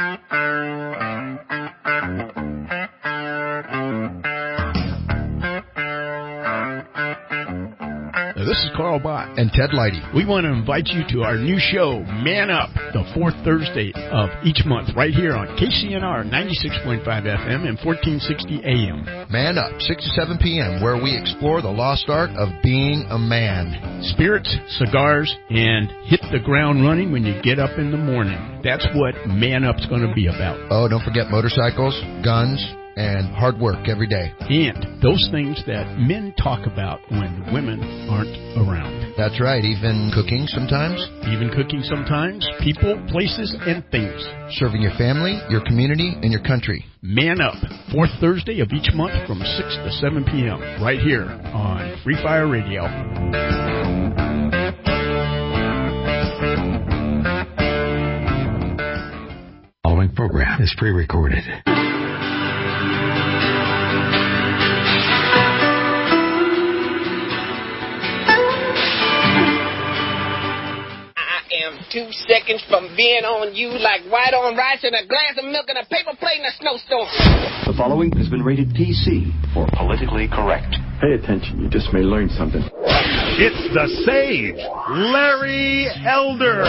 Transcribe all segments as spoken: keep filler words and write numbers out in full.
This is Carl Bott and Ted Leidy. We want to invite you to our new show, Man Up, the fourth Thursday of each month, right here on K C N R ninety-six point five F M and fourteen sixty A M. Man Up, six to seven p.m., where we explore the lost art of being a man. Spirits, cigars, and hit the ground running when you get up in the morning. That's what Man Up's going to be about. Oh, don't forget motorcycles, guns, and hard work every day. And those things that men talk about when women aren't around. That's right. Even cooking sometimes. Even cooking sometimes. People, places, and things. Serving your family, your community, and your country. Man Up, fourth Thursday of each month from six to seven p.m. right here on Free Fire Radio. The following program is pre-recorded. Two seconds from being on you like white on rice and a glass of milk and a paper plate in a snowstorm. The following has been rated P C for politically correct. Pay attention, you just may learn something. It's the Sage, Larry Elder.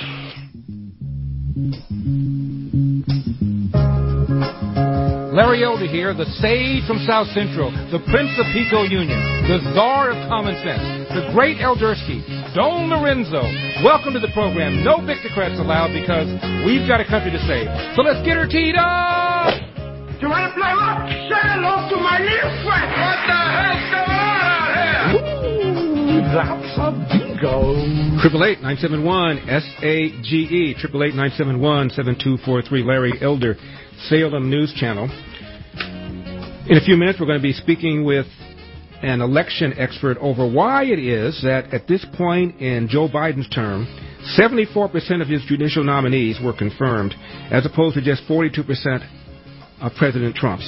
Larry Elder here, the Sage from South Central, the Prince of Pico Union, the Czar of Common Sense, the Great Eldersky, Don Lorenzo. Welcome to the program. No Victocrats allowed because we've got a country to save. So let's get her teed up! You want to play what? Say hello to my little friend. What the hell's going on out here? Ooh, that's a bingo. Triple eight nine seven one S A G E. Triple eight nine seven one seven two four three. Larry Elder, Salem News Channel. In a few minutes, we're going to be speaking with an election expert over why it is that at this point in Joe Biden's term, seventy-four percent of his judicial nominees were confirmed, as opposed to just forty-two percent of President Trump's.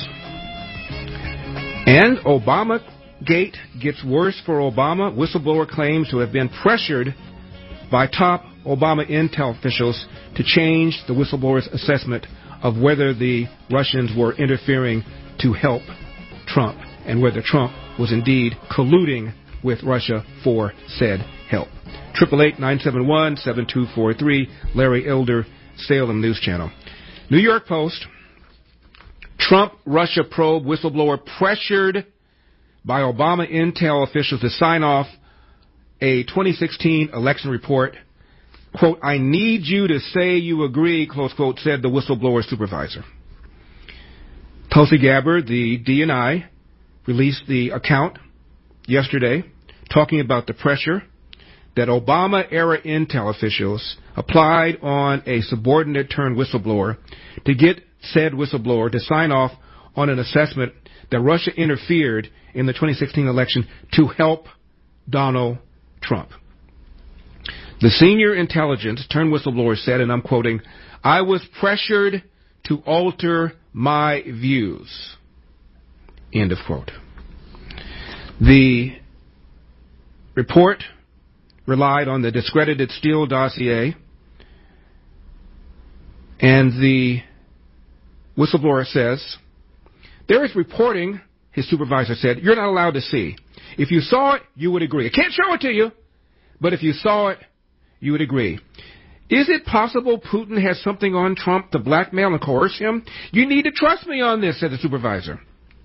And Obamagate gets worse for Obama. Whistleblower claims to have been pressured by top Obama intel officials to change the whistleblower's assessment of whether the Russians were interfering to help Trump and whether Trump was indeed colluding with Russia for said help. Triple eight nine seven one seven two four three. Larry Elder, Salem News Channel. New York Post. Trump Russia probe whistleblower pressured by Obama intel officials to sign off a twenty sixteen election report. Quote, I need you to say you agree, close quote, said the whistleblower supervisor. Tulsi Gabbard, the D N I, released the account yesterday talking about the pressure that Obama-era intel officials applied on a subordinate-turned whistleblower to get said whistleblower to sign off on an assessment that Russia interfered in the twenty sixteen election to help Donald Trump. The senior intelligence-turned whistleblower said, and I'm quoting, I was pressured to alter my views. End of quote. The report relied on the discredited Steele dossier, and the whistleblower says, there is reporting, his supervisor said, you're not allowed to see. If you saw it, you would agree. I can't show it to you, but if you saw it, you would agree. Is it possible Putin has something on Trump to blackmail and coerce him? You need to trust me on this, said the supervisor.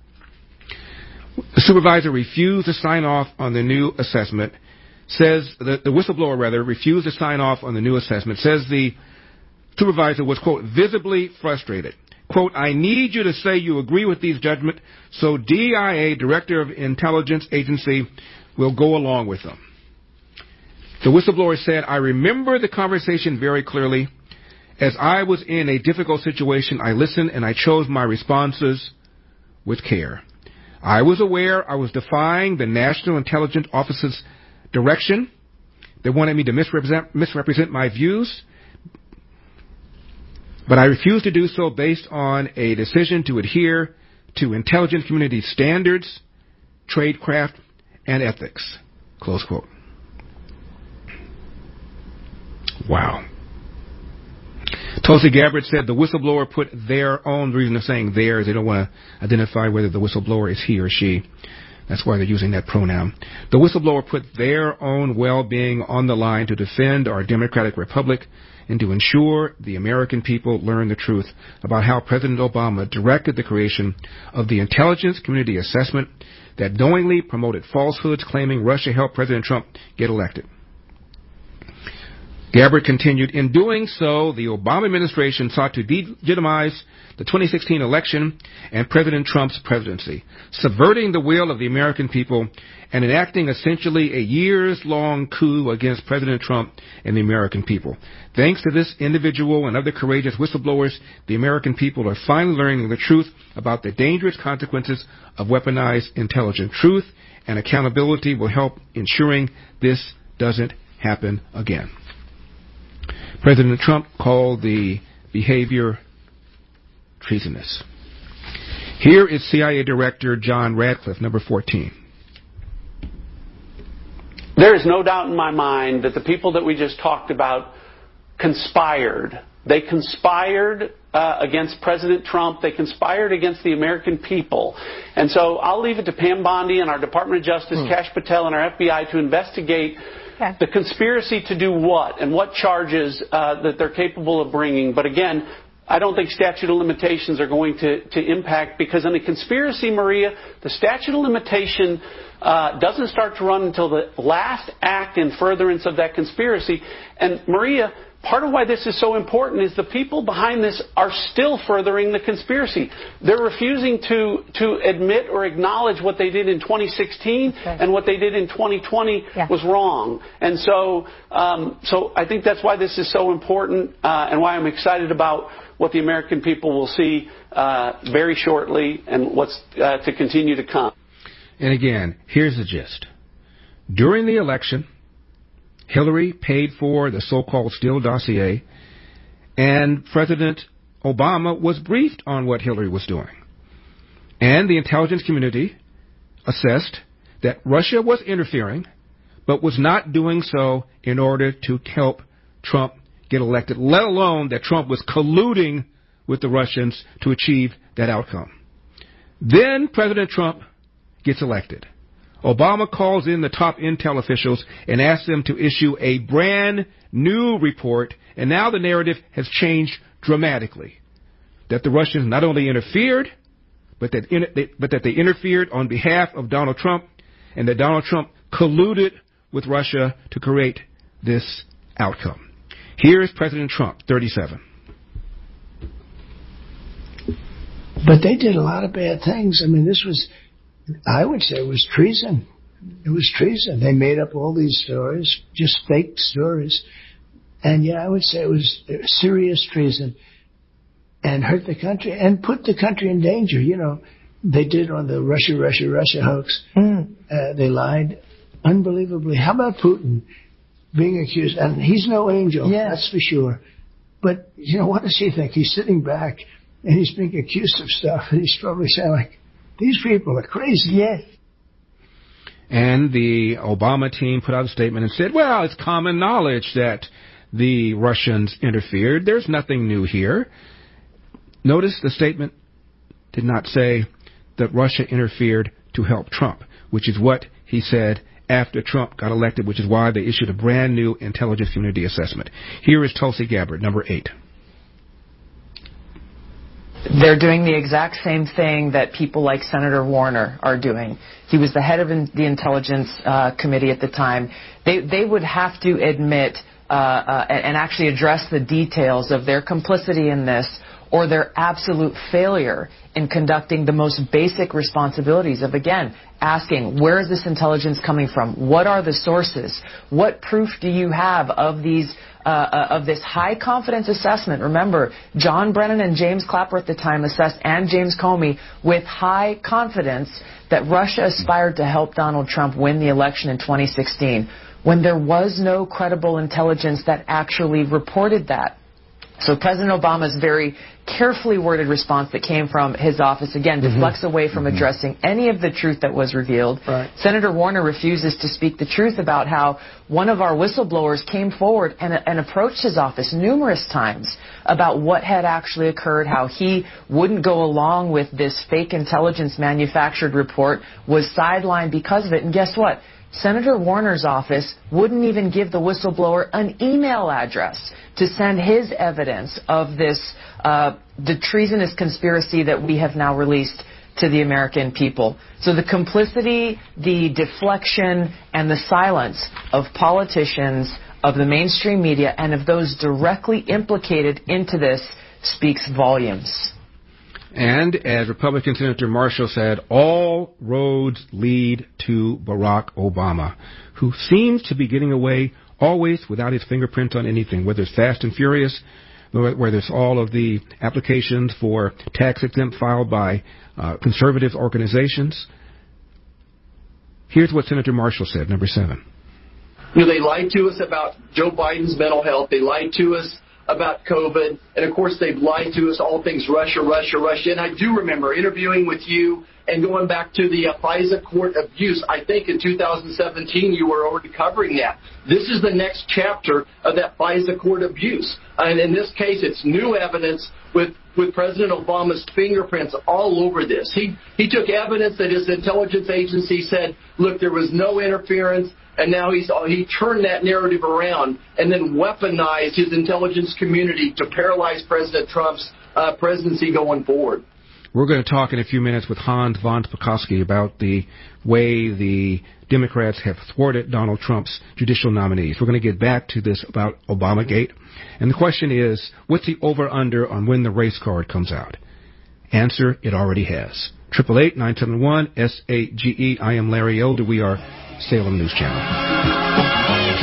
The supervisor refused to sign off on the new assessment. Says the, the whistleblower, rather, refused to sign off on the new assessment. Says the supervisor was, quote, visibly frustrated. Quote, I need you to say you agree with these judgments so D I A, Director of Intelligence Agency, will go along with them. The whistleblower said, I remember the conversation very clearly. As I was in a difficult situation, I listened and I chose my responses with care. I was aware I was defying the National Intelligence Office's direction. They wanted me to misrepresent, misrepresent my views, but I refused to do so based on a decision to adhere to intelligence community standards, tradecraft, and ethics. Close quote. Wow. Tulsi Gabbard said the whistleblower put their own, the reason they're saying theirs, they don't want to identify whether the whistleblower is he or she. That's why they're using that pronoun. The whistleblower put their own well-being on the line to defend our democratic republic and to ensure the American people learn the truth about how President Obama directed the creation of the Intelligence Community Assessment that knowingly promoted falsehoods claiming Russia helped President Trump get elected. Gabbard continued, in doing so, the Obama administration sought to delegitimize the twenty sixteen election and President Trump's presidency, subverting the will of the American people and enacting essentially a years-long coup against President Trump and the American people. Thanks to this individual and other courageous whistleblowers, the American people are finally learning the truth about the dangerous consequences of weaponized intelligence. Truth and accountability will help ensuring this doesn't happen again. President Trump called the behavior treasonous. Here is C I A Director John Radcliffe, number fourteen. There is no doubt in my mind that the people that we just talked about conspired. They conspired uh, against President Trump. They conspired against the American people. And so I'll leave it to Pam Bondi and our Department of Justice, hmm. Kash Patel, and our F B I to investigate okay. the conspiracy to do what and what charges uh, that they're capable of bringing. But again, I don't think statute of limitations are going to, to impact, because in a conspiracy, Maria, the statute of limitation uh, doesn't start to run until the last act in furtherance of that conspiracy. And Maria, part of why this is so important is the people behind this are still furthering the conspiracy. They're refusing to, to admit or acknowledge what they did in twenty sixteen okay. and what they did in twenty twenty yeah. was wrong. And so, um, so I think that's why this is so important uh, and why I'm excited about what the American people will see uh, very shortly and what's uh, to continue to come. And again, here's the gist. During the election, Hillary paid for the so-called Steele dossier, and President Obama was briefed on what Hillary was doing. And the intelligence community assessed that Russia was interfering, but was not doing so in order to help Trump get elected, let alone that Trump was colluding with the Russians to achieve that outcome. Then President Trump gets elected. Obama calls in the top intel officials and asks them to issue a brand new report, and now the narrative has changed dramatically. That the Russians not only interfered, but that, in, they, but that they interfered on behalf of Donald Trump, and that Donald Trump colluded with Russia to create this outcome. Here is President Trump, thirty-seven. But they did a lot of bad things. I mean, this was, I would say it was treason. It was treason. They made up all these stories, just fake stories. And yeah, I would say it was serious treason and hurt the country and put the country in danger. You know, they did on the Russia, Russia, Russia hoax. Mm. Uh, they lied unbelievably. How about Putin being accused? And he's no angel, yes. That's for sure. But, you know, what does he think? He's sitting back and he's being accused of stuff, and he's probably saying, like, these people are crazy. Yes. And the Obama team put out a statement and said, well, it's common knowledge that the Russians interfered. There's nothing new here. Notice the statement did not say that Russia interfered to help Trump, which is what he said after Trump got elected, which is why they issued a brand new intelligence community assessment. Here is Tulsi Gabbard, number eight. They're doing the exact same thing that people like Senator Warner are doing. He was the head of in, the Intelligence uh, Committee at the time. They, they would have to admit uh, uh, and actually address the details of their complicity in this, or their absolute failure in conducting the most basic responsibilities of, again, asking, where is this intelligence coming from? What are the sources? What proof do you have of these uh, uh, of this high confidence assessment? Remember, John Brennan and James Clapper at the time assessed, and James Comey, with high confidence that Russia aspired to help Donald Trump win the election in twenty sixteen, when there was no credible intelligence that actually reported that. So President Obama's very carefully worded response that came from his office, again, deflects mm-hmm. away from mm-hmm. addressing any of the truth that was revealed. Right. Senator Warner refuses to speak the truth about how one of our whistleblowers came forward and, and approached his office numerous times about what had actually occurred, how he wouldn't go along with this fake intelligence manufactured report, was sidelined because of it. And guess what? Senator Warner's office wouldn't even give the whistleblower an email address to send his evidence of this, uh, the treasonous conspiracy that we have now released to the American people. So the complicity, the deflection, and the silence of politicians, of the mainstream media, and of those directly implicated into this speaks volumes. And as Republican Senator Marshall said, all roads lead to Barack Obama, who seems to be getting away always without his fingerprint on anything, whether it's Fast and Furious, whether it's all of the applications for tax exempt filed by uh, conservative organizations. Here's what Senator Marshall said, number seven. You know, they lied to us about Joe Biden's mental health. They lied to us about COVID. And, of course, they've lied to us all things Russia, Russia, Russia. And I do remember interviewing with you and going back to the uh, FISA court abuse. I think in two thousand seventeen you were already covering that. This is the next chapter of that FISA court abuse. And in this case, it's new evidence with, with President Obama's fingerprints all over this. He, he took evidence that his intelligence agency said, look, there was no interference. And now he's he turned that narrative around and then weaponized his intelligence community to paralyze President Trump's uh, presidency going forward. We're going to talk in a few minutes with Hans von Spakovsky about the way the Democrats have thwarted Donald Trump's judicial nominees. We're going to get back to this about Obamagate. And the question is, what's the over-under on when the race card comes out? Answer, it already has. eight eight eight, nine seven one, S A G E. I am Larry Elder. We are Salem News Channel.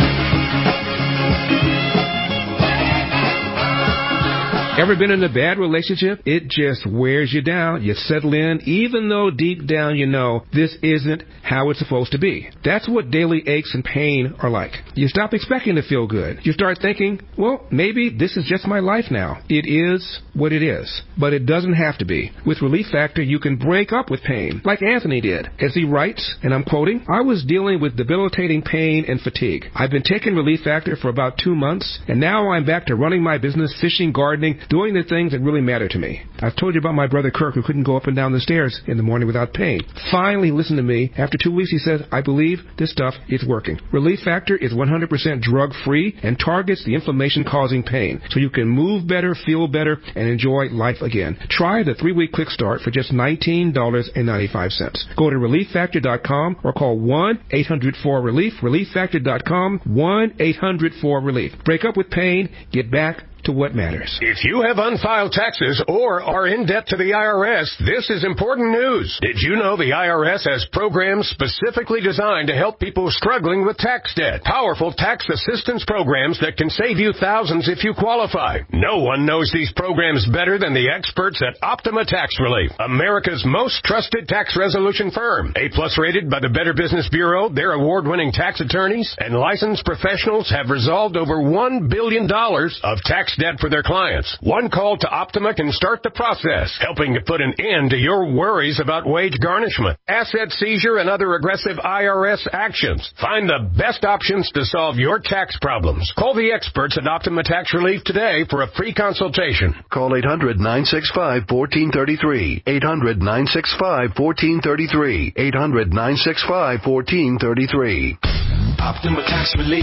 Ever been in a bad relationship? It just wears you down. You settle in, even though deep down you know this isn't how it's supposed to be. That's what daily aches and pain are like. You stop expecting to feel good. You start thinking, well, maybe this is just my life now. It is what it is. But it doesn't have to be. With Relief Factor, you can break up with pain, like Anthony did. As he writes, and I'm quoting, I was dealing with debilitating pain and fatigue. I've been taking Relief Factor for about two months, and now I'm back to running my business, fishing, gardening, doing the things that really matter to me. I've told you about my brother Kirk, who couldn't go up and down the stairs in the morning without pain. Finally listened to me. After two weeks, he said, I believe this stuff is working. Relief Factor is one hundred percent drug-free and targets the inflammation-causing pain, so you can move better, feel better, and enjoy life again. Try the three-week quick start for just nineteen dollars and ninety-five cents. Go to relief factor dot com or call one eight hundred four relief, relief factor dot com, one eight hundred four relief. Break up with pain, get back to what matters. If you have unfiled taxes or are in debt to the I R S, this is important news. Did you know the I R S has programs specifically designed to help people struggling with tax debt? Powerful tax assistance programs that can save you thousands if you qualify. No one knows these programs better than the experts at Optima Tax Relief, America's most trusted tax resolution firm. A-plus rated by the Better Business Bureau, their award-winning tax attorneys and licensed professionals have resolved over one billion dollars of tax debt for their clients. One call to Optima can start the process, helping to put an end to your worries about wage garnishment, asset seizure, and other aggressive I R S actions. Find the best options to solve your tax problems. Call the experts at Optima Tax Relief today for a free consultation. Call eight hundred, nine six five, one four three three. eight hundred, nine six five, one four three three. eight hundred, nine six five, one four three three. Optima Tax Relief.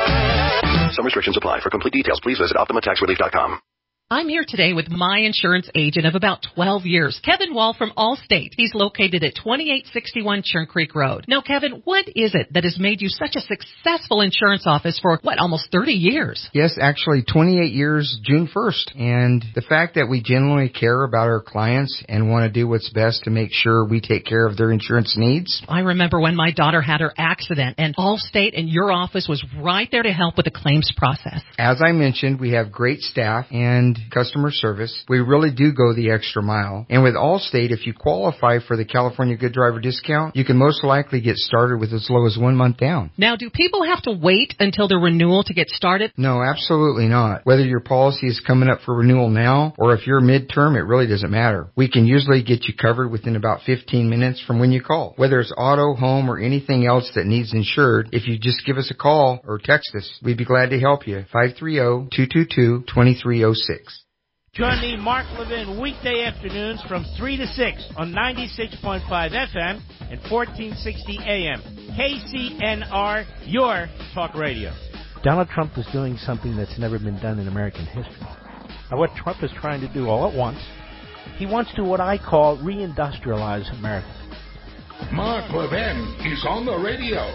Some restrictions apply. For complete details, please visit optima tax relief dot com. I'm here today with my insurance agent of about twelve years, Kevin Wall from Allstate. He's located at twenty-eight sixty-one Churn Creek Road. Now, Kevin, what is it that has made you such a successful insurance office for, what, almost thirty years? Yes, actually twenty-eight years, June first. And the fact that we genuinely care about our clients and want to do what's best to make sure we take care of their insurance needs. I remember when my daughter had her accident, and Allstate and your office was right there to help with the claims process. As I mentioned, we have great staff, and customer service. We really do go the extra mile. And with Allstate, if you qualify for the California Good Driver discount, you can most likely get started with as low as one month down. Now, do people have to wait until the renewal to get started? No, absolutely not. Whether your policy is coming up for renewal now or if you're midterm, it really doesn't matter. We can usually get you covered within about fifteen minutes from when you call. Whether it's auto, home, or anything else that needs insured, if you just give us a call or text us, we'd be glad to help you. five three zero, two two two, two three zero six. Join me, Mark Levin, weekday afternoons from three to six on ninety-six point five F M and fourteen sixty A M. K C N R, your talk radio. Donald Trump is doing something that's never been done in American history. Now, what Trump is trying to do all at once, he wants to what I call reindustrialize America. Mark Levin is on the radio.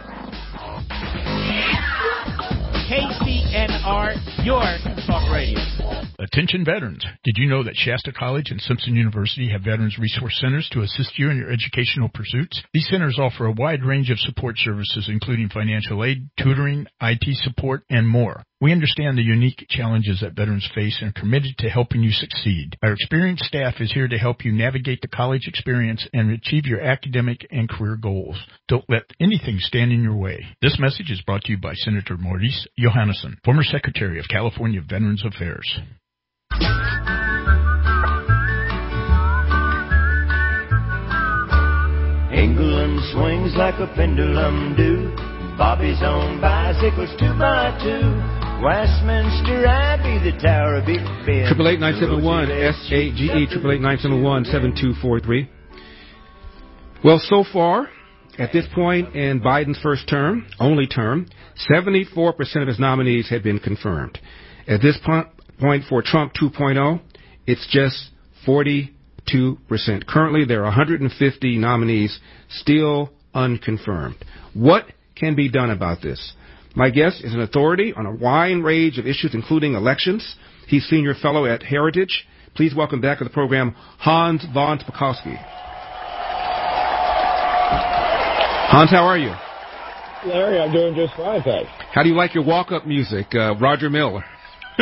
K C N R, your talk radio. Attention veterans. Did you know that Shasta College and Simpson University have Veterans Resource Centers to assist you in your educational pursuits? These centers offer a wide range of support services, including financial aid, tutoring, I T support, and more. We understand the unique challenges that veterans face and are committed to helping you succeed. Our experienced staff is here to help you navigate the college experience and achieve your academic and career goals. Don't let anything stand in your way. This message is brought to you by Senator Maurice Johannesson, former Secretary of California Veterans Affairs. England swings like a pendulum do. Bobby's on bicycles two by two. Westminster Abbey, the Tower of Big Ben. Triple eight nine seven one S A G E. Triple eight nine seven one seven two four three. Well, so far, at this point in Biden's first term, only term, seventy-four percent of his nominees have been confirmed. At this point for Trump two point oh, it's just forty-two percent. Currently, there are one hundred fifty nominees still unconfirmed. What can be done about this? My guest is an authority on a wide range of issues, including elections. He's senior fellow at Heritage. Please welcome back to the program Hans von Spakovsky. Hans, how are you? Larry, I'm doing just fine, thanks. How do you like your walk-up music, uh, Roger Miller? Yeah,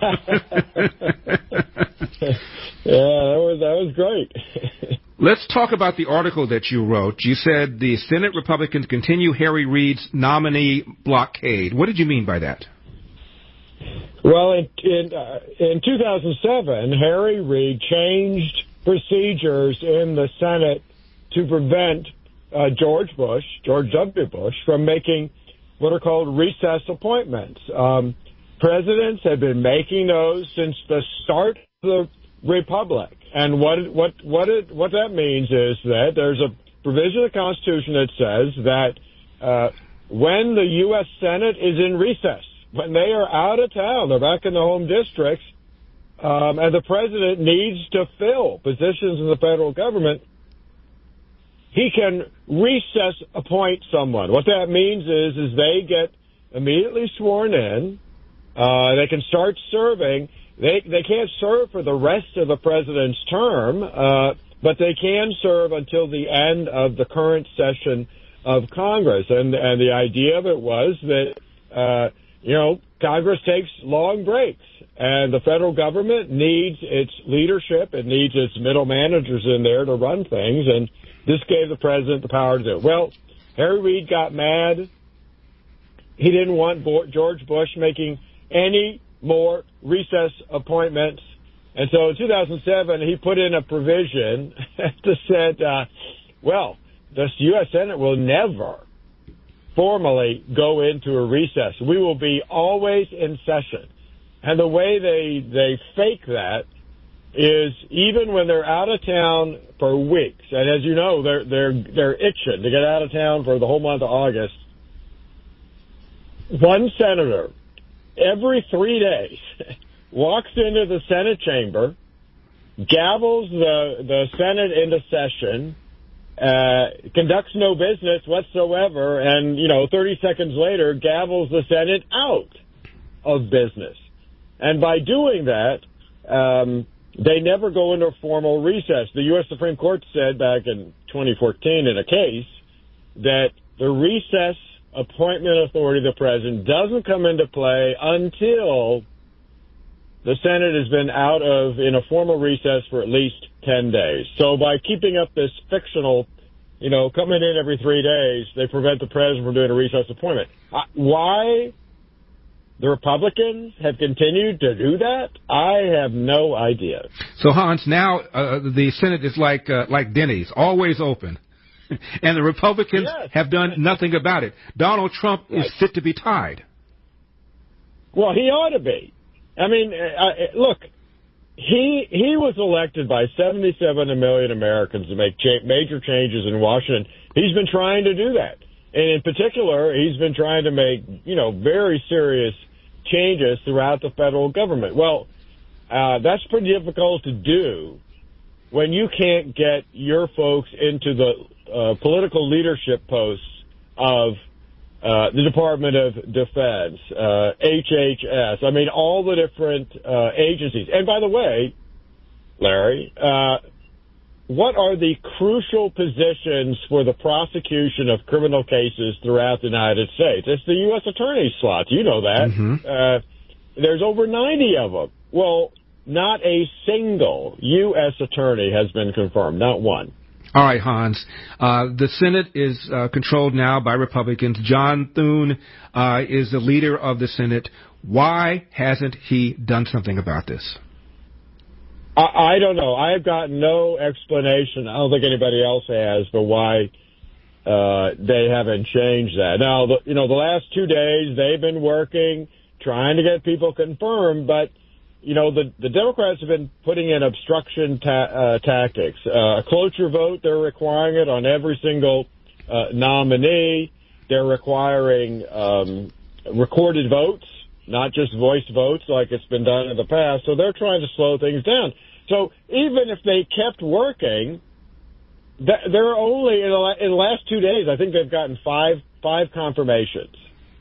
that was that was great. Let's talk about the article that you wrote. You said the Senate Republicans continue Harry Reid's nominee blockade. What did you mean by that? Well, in in, uh, in two thousand seven, Harry Reid changed procedures in the Senate to prevent uh, George Bush, George W. Bush, from making what are called recess appointments. Um, presidents had been making those since the start of the Republic. And what what what it what that means is that there's a provision of the Constitution that says that uh, when the U S Senate is in recess, when they are out of town, they're back in the home districts, um, and the president needs to fill positions in the federal government, he can recess appoint someone. What that means is is they get immediately sworn in, uh, they can start serving. They they can't serve for the rest of the president's term, uh, but they can serve until the end of the current session of Congress. And and the idea of it was that, uh, you know, Congress takes long breaks, and the federal government needs its leadership. It needs its middle managers in there to run things, and this gave the president the power to do it. Well, Harry Reid got mad. He didn't want Bo- George Bush making any more recess appointments. And so in two thousand seven, he put in a provision that said, uh, well, the U S Senate will never formally go into a recess. We will be always in session. And the way they they fake that is even when they're out of town for weeks, and as you know, they're they're they're itching to get out of town for the whole month of August. One senator every three days walks into the Senate chamber, gavels the, the Senate into session, uh, conducts no business whatsoever, and, you know, thirty seconds later, gavels the Senate out of business. And by doing that, um, they never go into a formal recess. The U S Supreme Court said back in twenty fourteen in a case that the recess appointment authority of the president doesn't come into play until the Senate has been out of, in a formal recess for at least ten days. So by keeping up this fictional, you know, coming in every three days, they prevent the president from doing a recess appointment. Uh, why the Republicans have continued to do that, I have no idea. So, Hans, now uh, the Senate is like uh, like Denny's, always open. And the Republicans yes. have done nothing about it. Donald Trump right. is fit to be tied. Well, he ought to be. I mean, uh, look, he he was elected by seventy-seven million Americans to make cha- major changes in Washington. He's been trying to do that. And in particular, he's been trying to make, you know, very serious changes throughout the federal government. Well, uh, that's pretty difficult to do when you can't get your folks into the uh, political leadership posts of Uh, the Department of Defense, uh, H H S, I mean, all the different uh, agencies. And by the way, Larry, uh, what are the crucial positions for the prosecution of criminal cases throughout the United States? It's the U S attorney's slots. You know that. Mm-hmm. Uh, there's over ninety of them. Well, not a single U S attorney has been confirmed, not one. All right, Hans. Uh, the Senate is uh, controlled now by Republicans. John Thune uh, is the leader of the Senate. Why hasn't he done something about this? I, I don't know. I have gotten no explanation. I don't think anybody else has for why uh, they haven't changed that. Now, the, you know, the last two days they've been working, trying to get people confirmed, but you know, the, the Democrats have been putting in obstruction ta- uh, tactics. Uh, a cloture vote, they're requiring it on every single uh, nominee. They're requiring um, recorded votes, not just voice votes like it's been done in the past. So they're trying to slow things down. So even if they kept working, th- they're only, in the, la- in the last two days, I think they've gotten five five confirmations.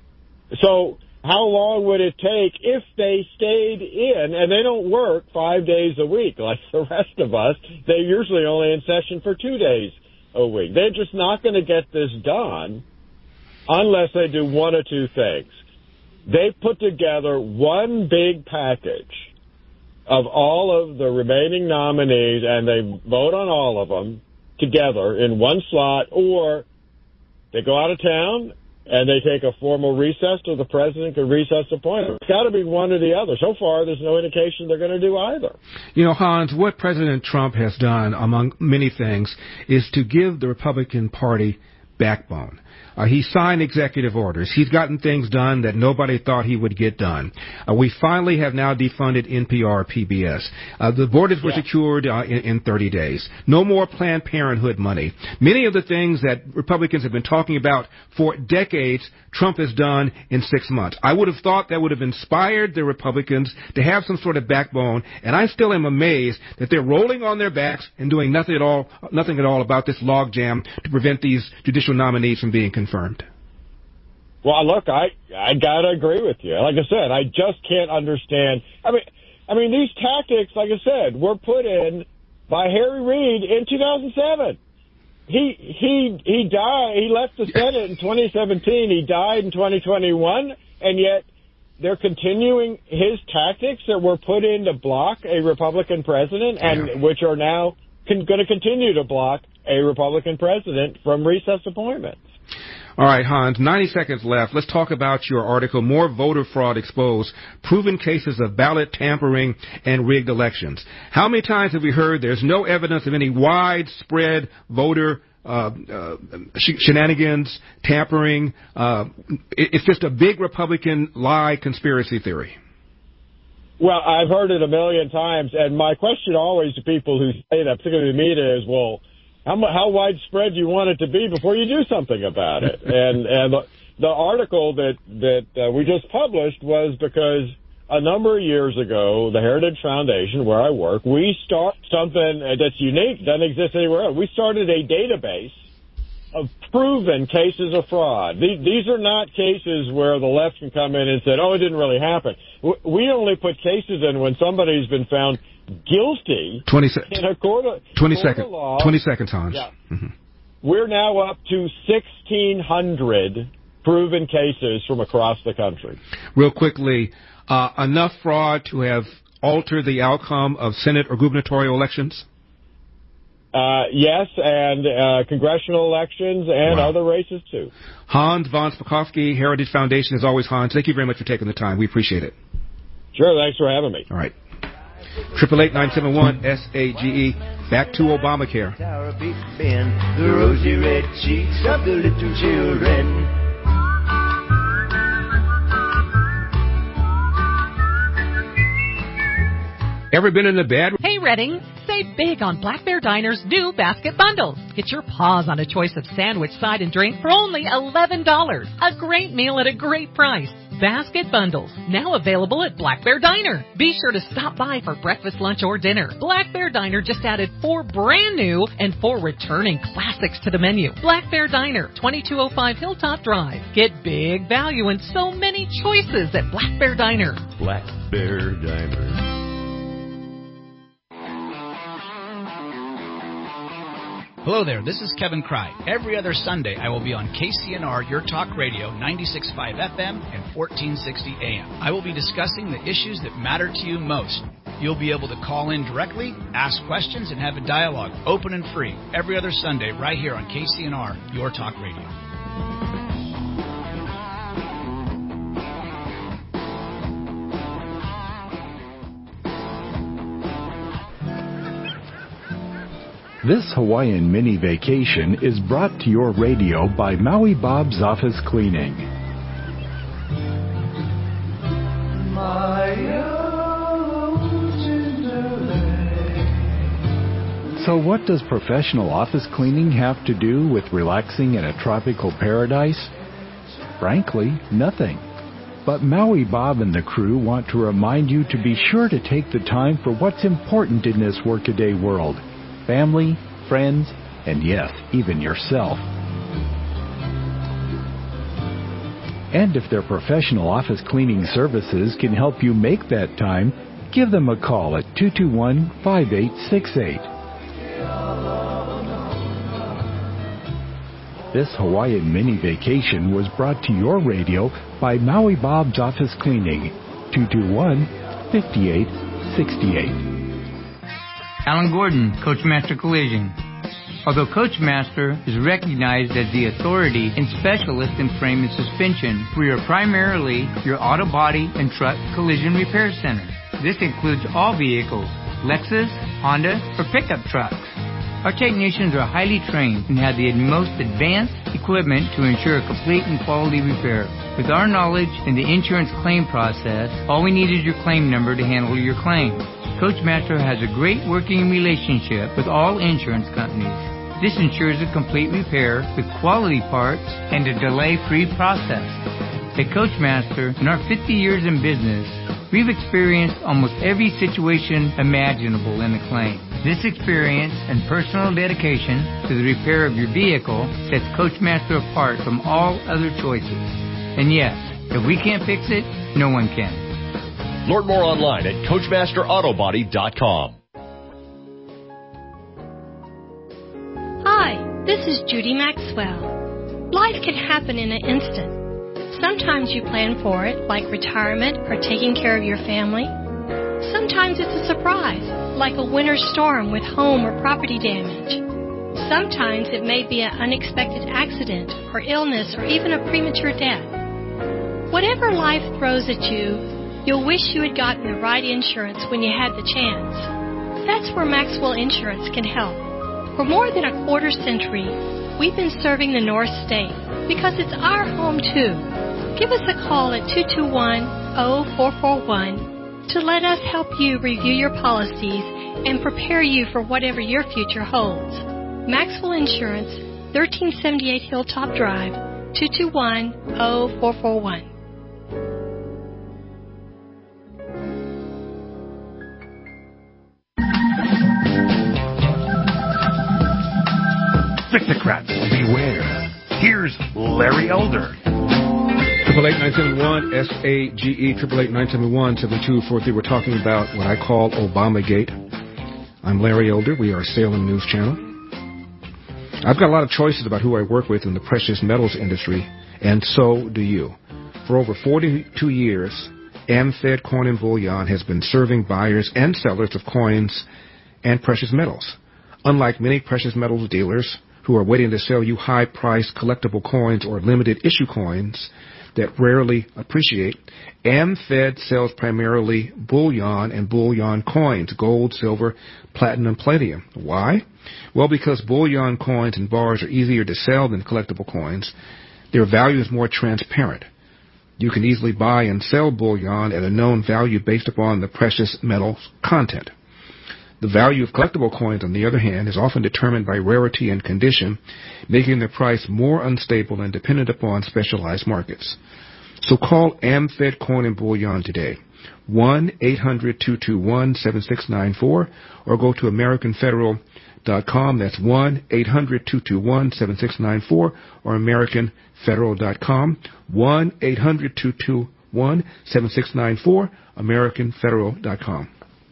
So how long would it take if they stayed in, and they don't work five days a week like the rest of us. They're usually only in session for two days a week. They're just not going to get this done unless they do one or two things. They put together one big package of all of the remaining nominees, and they vote on all of them together in one slot, or they go out of town and they take a formal recess till the president can recess appointment. It's got to be one or the other. So far, there's no indication they're going to do either. You know, Hans, what President Trump has done, among many things, is to give the Republican Party backbone. Uh, he signed executive orders. He's gotten things done that nobody thought he would get done. Uh, we finally have now defunded N P R, P B S. Uh, the borders were yeah. secured uh, in, in thirty days. No more Planned Parenthood money. Many of the things that Republicans have been talking about for decades, Trump has done in six months. I would have thought that would have inspired the Republicans to have some sort of backbone, and I still am amazed that they're rolling on their backs and doing nothing at all, nothing at all about this logjam to prevent these judicial nominees from being confirmed. Well, look, I I gotta agree with you. Like I said, I just can't understand. I mean, I mean these tactics, like I said, were put in by Harry Reid in two thousand seven. He he he died. He left the Senate in twenty seventeen. He died in twenty twenty-one, and yet they're continuing his tactics that were put in to block a Republican president, and yeah. which are now con- going to continue to block a Republican president from recess appointments. All right, Hans, ninety seconds left. Let's talk about your article, More Voter Fraud Exposed, Proven Cases of Ballot Tampering and Rigged Elections. How many times have we heard there's no evidence of any widespread voter uh, uh, sh- shenanigans, tampering? Uh, it, it's just a big Republican lie conspiracy theory. Well, I've heard it a million times, and my question always to people who say that, particularly the media, is, well, How, how widespread do you want it to be before you do something about it? And and the, the article that that uh, we just published was because a number of years ago, the Heritage Foundation, where I work, we started something that's unique, doesn't exist anywhere else. We started a database of proven cases of fraud. These, these are not cases where the left can come in and say, oh, it didn't really happen. We only put cases in when somebody's been found guilty twenty se- in a court of, twenty court seconds. of law. twenty seconds, Hans. Yeah. Mm-hmm. We're now up to sixteen hundred proven cases from across the country. Real quickly, uh, enough fraud to have alter the outcome of Senate or gubernatorial elections? Uh, yes, and uh, congressional elections and wow. other races, too. Hans von Spakovsky, Heritage Foundation, as always, Hans, thank you very much for taking the time. We appreciate it. Sure, thanks for having me. All right. triple eight nine seven one S A G E. Back to Obamacare. The rosy red cheeks of the little children. Ever been in the bed? Hey, Redding, save big on Black Bear Diner's new basket bundles. Get your paws on a choice of sandwich, side, and drink for only eleven dollars. A great meal at a great price. Basket bundles, now available at Black Bear Diner. Be sure to stop by for breakfast, lunch, or dinner. Black Bear Diner just added four brand new and four returning classics to the menu. Black Bear Diner, twenty-two oh five Hilltop Drive. Get big value and so many choices at Black Bear Diner. Black Bear Diner. Hello there, this is Kevin Cry. Every other Sunday, I will be on K C N R, Your Talk Radio, ninety-six point five F M and fourteen sixty A M. I will be discussing the issues that matter to you most. You'll be able to call in directly, ask questions, and have a dialogue, open and free, every other Sunday right here on K C N R, Your Talk Radio. This Hawaiian mini vacation is brought to your radio by Maui Bob's Office Cleaning. So what does professional office cleaning have to do with relaxing in a tropical paradise? Frankly, nothing. But Maui Bob and the crew want to remind you to be sure to take the time for what's important in this workaday world. Family, friends, and yes, even yourself. And if their professional office cleaning services can help you make that time, give them a call at two two one, five eight six eight. This Hawaiian mini vacation was brought to your radio by Maui Bob's Office Cleaning, two two one, five eight six eight. Alan Gordon, Coachmaster Collision. Although Coachmaster is recognized as the authority and specialist in frame and suspension, we are primarily your auto body and truck collision repair center. This includes all vehicles, Lexus, Honda, or pickup trucks. Our technicians are highly trained and have the most advanced equipment to ensure a complete and quality repair. With our knowledge in the insurance claim process, all we need is your claim number to handle your claim. Coachmaster has a great working relationship with all insurance companies. This ensures a complete repair with quality parts and a delay-free process. At Coachmaster, in our fifty years in business, we've experienced almost every situation imaginable in a claim. This experience and personal dedication to the repair of your vehicle sets Coachmaster apart from all other choices. And yes, if we can't fix it, no one can. Learn more online at Coachmaster Auto Body dot com. Hi, this is Judy Maxwell. Life can happen in an instant. Sometimes you plan for it, like retirement or taking care of your family. Sometimes it's a surprise, like a winter storm with home or property damage. Sometimes it may be an unexpected accident or illness or even a premature death. Whatever life throws at you, you'll wish you had gotten the right insurance when you had the chance. That's where Maxwell Insurance can help. For more than a quarter century, we've been serving the North State because it's our home too. Give us a call at two two one, oh four four one to let us help you review your policies and prepare you for whatever your future holds. Maxwell Insurance, thirteen seventy-eight Hilltop Drive, two two one, oh four four one. Victocrats, beware. Here's Larry Elder. Triple eight nine seven one S A G E triple eight nine seven one seven two four three. We're talking about what I call Obamagate. I'm Larry Elder. We are a Salem News Channel. I've got a lot of choices about who I work with in the precious metals industry, and so do you. For over forty-two years, AmFed Coin and Bullion has been serving buyers and sellers of coins and precious metals. Unlike many precious metals dealers who are waiting to sell you high-priced collectible coins or limited-issue coins that rarely appreciate, AmFed sells primarily bullion and bullion coins, gold, silver, platinum, palladium. Why? Well, because bullion coins and bars are easier to sell than collectible coins. Their value is more transparent. You can easily buy and sell bullion at a known value based upon the precious metal's content. The value of collectible coins, on the other hand, is often determined by rarity and condition, making their price more unstable and dependent upon specialized markets. So call AmFed Coin and Bullion today, one eight hundred two two one seven six nine four, or go to American Federal dot com. That's one eight hundred two two one seven six nine four, or American Federal dot com, one eight hundred two two one seven six nine four, American Federal dot com.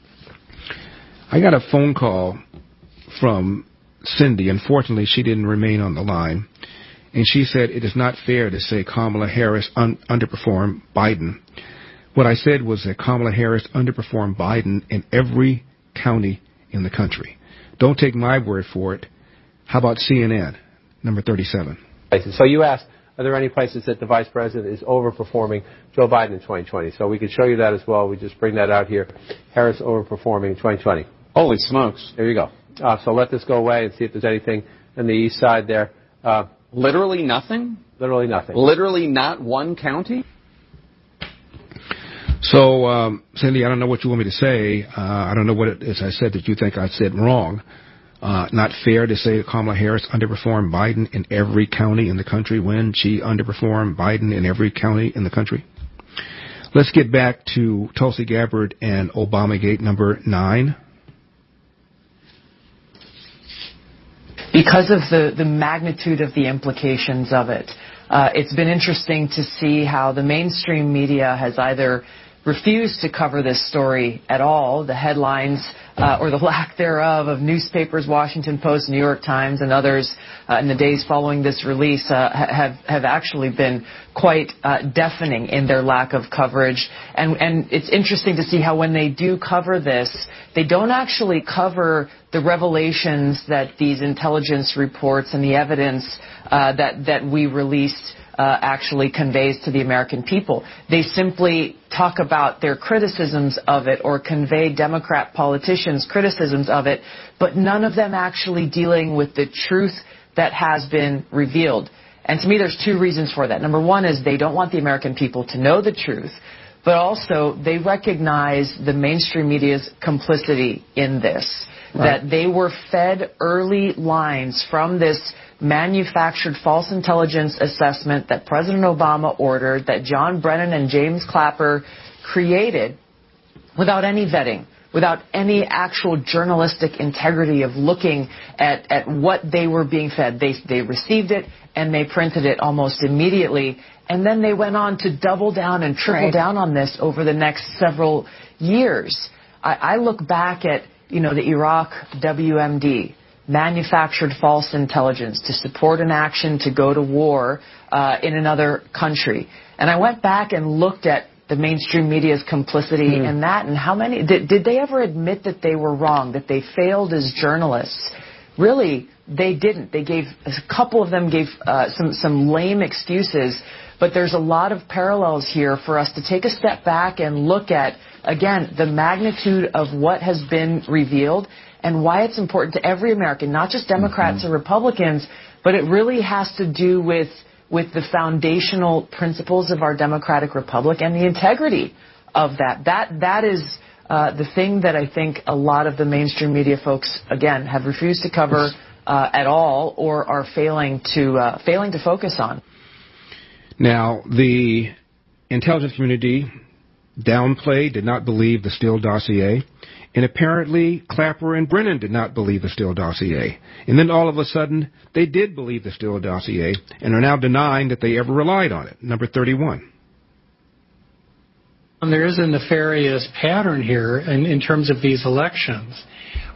I got a phone call from Cindy. Unfortunately, she didn't remain on the line. And she said it is not fair to say Kamala Harris un- underperformed Biden. What I said was that Kamala Harris underperformed Biden in every county in the country. Don't take my word for it. How about C N N, number thirty-seven? So you asked, are there any places that the vice president is overperforming Joe Biden in twenty twenty? So we could show you that as well. We just bring that out here. Harris overperforming in twenty twenty. Holy smokes. There you go. Uh, so let this go away and see if there's anything on the east side there. Uh, literally nothing? Literally nothing. Literally not one county? So, um, Cindy, I don't know what you want me to say. Uh, I don't know what it is I said that you think I said wrong. Uh, not fair to say that Kamala Harris underperformed Biden in every county in the country when she underperformed Biden in every county in the country. Let's get back to Tulsi Gabbard and Obamagate number nine. Because of the, the magnitude of the implications of it, uh, it's been interesting to see how the mainstream media has either refused to cover this story at all. The headlines uh, or the lack thereof of newspapers, Washington Post, New York Times, and others uh, in the days following this release uh, have have actually been quite uh, deafening in their lack of coverage. And, and it's interesting to see how when they do cover this, they don't actually cover the revelations that these intelligence reports and the evidence uh, that that we released Uh, actually conveys to the American people. They simply talk about their criticisms of it or convey Democrat politicians' criticisms of it, but none of them actually dealing with the truth that has been revealed. And to me, there's two reasons for that. Number one is they don't want the American people to know the truth, but also they recognize the mainstream media's complicity in this, right. That they were fed early lines from this manufactured false intelligence assessment that President Obama ordered, that John Brennan and James Clapper created without any vetting, without any actual journalistic integrity of looking at, at what they were being fed. They, they received it and they printed it almost immediately. And then they went on to double down and triple right. down on this over the next several years. I, I look back at, you know, the Iraq W M D, manufactured false intelligence to support an action to go to war uh, in another country. And I went back and looked at the mainstream media's complicity mm. in that, and how many, did, did they ever admit that they were wrong, that they failed as journalists? Really, they didn't. They gave, a couple of them gave uh, some, some lame excuses, but there's a lot of parallels here for us to take a step back and look at, again, the magnitude of what has been revealed and why it's important to every American, not just Democrats mm-hmm. or Republicans, but it really has to do with with the foundational principles of our democratic republic and the integrity of that. That that is uh, the thing that I think a lot of the mainstream media folks, again, have refused to cover uh, at all, or are failing to uh, failing to focus on. Now, the intelligence community downplayed, did not believe the Steele dossier. And apparently, Clapper and Brennan did not believe the Steele dossier. And then all of a sudden, they did believe the Steele dossier and are now denying that they ever relied on it. Number thirty-one. And there is a nefarious pattern here in, in terms of these elections.